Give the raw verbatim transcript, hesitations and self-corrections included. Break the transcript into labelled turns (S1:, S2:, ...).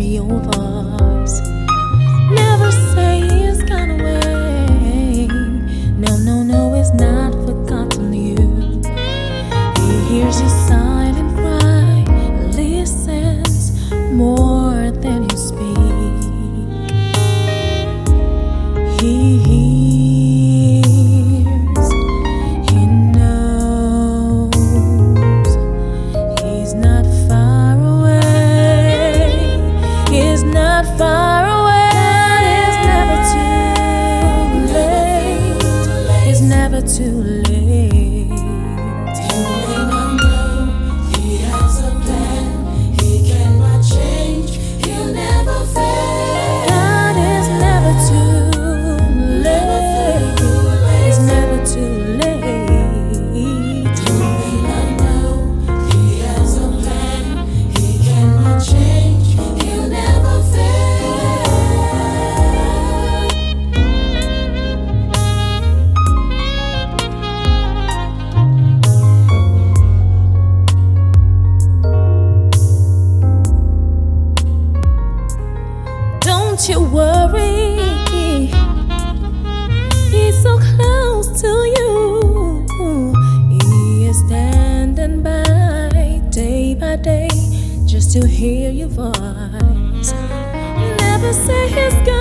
S1: your voice. Never say he's gone away. No, no, no, it's not forgotten you. He hears your silent cry, listens more than you speak. He hears, he knows. He's not far away. He's not far away. It's never too late. It's never too late.
S2: You may not know he has a plan. He cannot change. He'll never fail.
S1: God is never too late. It's never too late.
S2: You may not know he has a plan. He cannot change. He'll never fail.
S1: Don't you worry, he's so close to you. He is standing by day by day just to hear your voice. Never say he's gone.